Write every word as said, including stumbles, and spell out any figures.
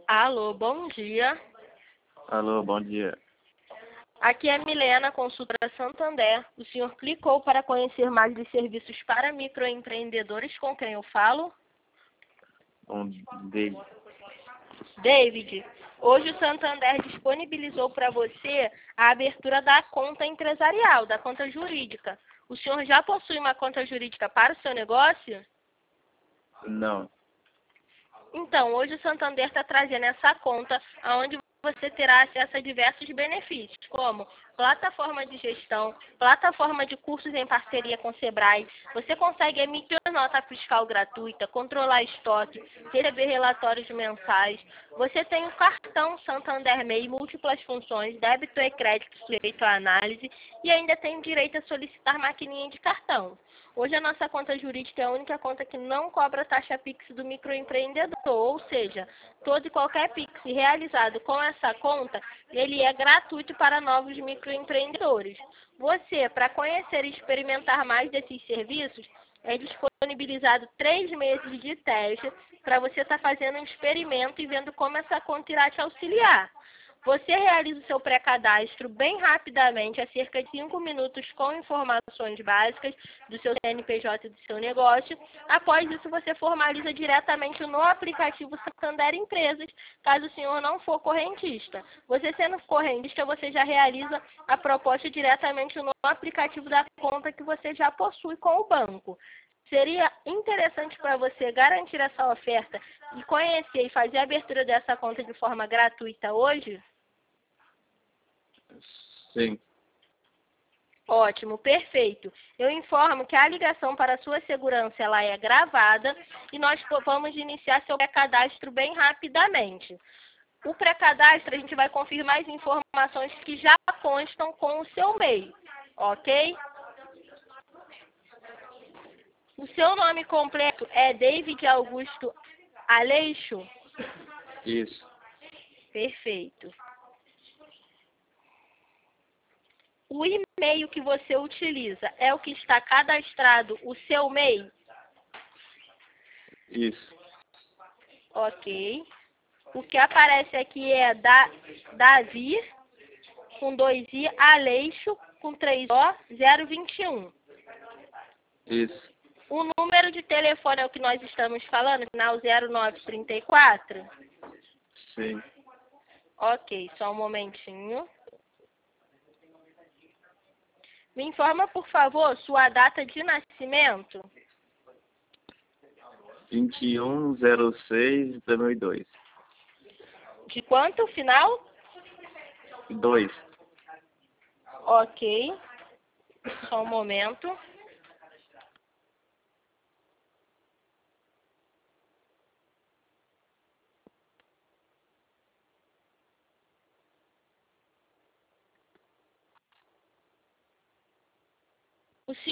Alô, bom dia. Alô, bom dia. Aqui é Milena, consultora Santander. O senhor clicou para conhecer mais dos serviços para microempreendedores com quem eu falo? Bom dia. David, hoje o Santander disponibilizou para você a abertura da conta empresarial, da conta jurídica. O senhor já possui uma conta jurídica para o seu negócio? Não. Então, hoje o Santander está trazendo essa conta onde você terá acesso a diversos benefícios, como plataforma de gestão, plataforma de cursos em parceria com o Sebrae. Você consegue emitir nota fiscal gratuita, controlar estoque, receber relatórios mensais. Você tem o cartão Santander M E I, múltiplas funções, débito e crédito sujeito à análise e ainda tem direito a solicitar maquininha de cartão. Hoje a nossa conta jurídica é a única conta que não cobra taxa Pix do microempreendedor, ou seja, todo e qualquer Pix realizado com essa conta, ele é gratuito para novos microempreendedores. Você, para conhecer e experimentar mais desses serviços, é disponibilizado três meses de teste para você estar fazendo um experimento e vendo como essa conta irá te auxiliar. Você realiza o seu pré-cadastro bem rapidamente, a cerca de cinco minutos, com informações básicas do seu C N P J e do seu negócio. Após isso, você formaliza diretamente no aplicativo Santander Empresas, caso o senhor não for correntista. Você sendo correntista, você já realiza a proposta diretamente no aplicativo da conta que você já possui com o banco. Seria interessante para você garantir essa oferta e conhecer e fazer a abertura dessa conta de forma gratuita hoje? Sim. Ótimo, perfeito. Eu informo que a ligação para sua segurança ela é gravada e nós vamos iniciar seu pré-cadastro bem rapidamente. O pré-cadastro a gente vai confirmar as informações que já constam com o seu M E I, ok? O seu nome completo é David Augusto Aleixo? Isso. Perfeito. O e-mail que você utiliza é o que está cadastrado, o seu M E I? Isso. Ok. O que aparece aqui é da, Davi, com dois I, Aleixo, com três O, zero vinte e um. Isso. O número de telefone é o que nós estamos falando, final zero nove trinta e quatro? Sim. Ok, só um momentinho. Me informa, por favor, sua data de nascimento? vinte e um zero seis de dois mil e dois. De quanto, final? dois. Ok, só um momento.